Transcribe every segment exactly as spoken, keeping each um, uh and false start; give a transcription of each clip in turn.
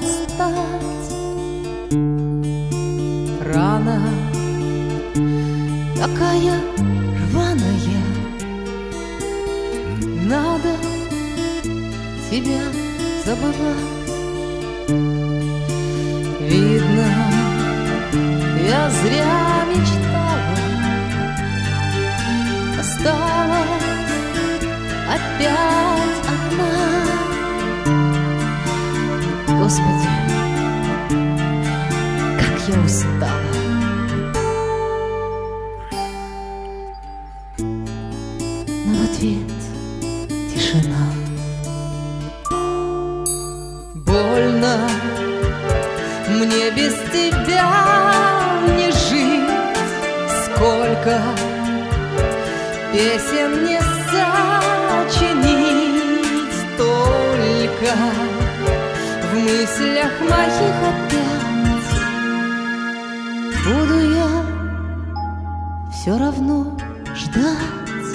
отстать. Рана такая рваная, надо тебя забывать. Видно, я зря мечтала, осталась опять одна. Господи, как я устала. Но в ответ тишина. Больно мне без тебя не жить. Сколько песен не сочинить, только в мыслях моих опять буду я все равно ждать.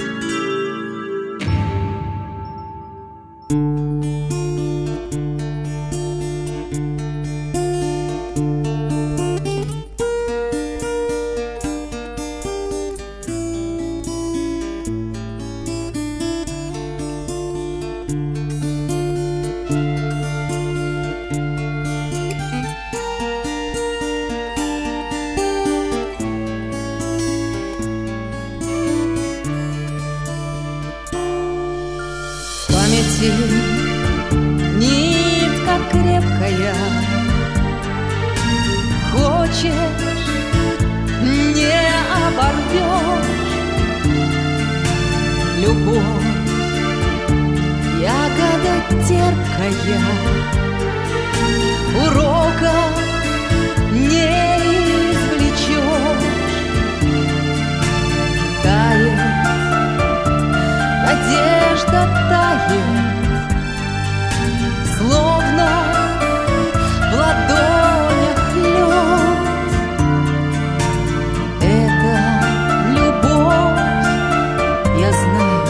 Нитка крепкая, хочешь, не оборвешь. Любовь, ягода терпкая, урока не извлечешь. Тает надежда, тает, словно в ладонях лед. Это любовь, я знаю,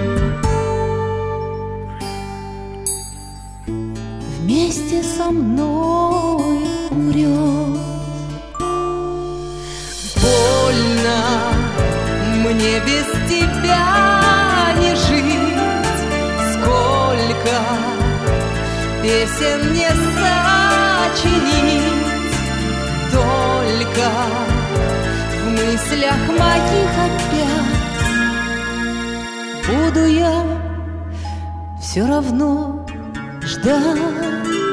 вместе со мной умрет. Больно мне без тебя не жить. Сколько песен не сочинить, только в мыслях моих опять буду я все равно ждать.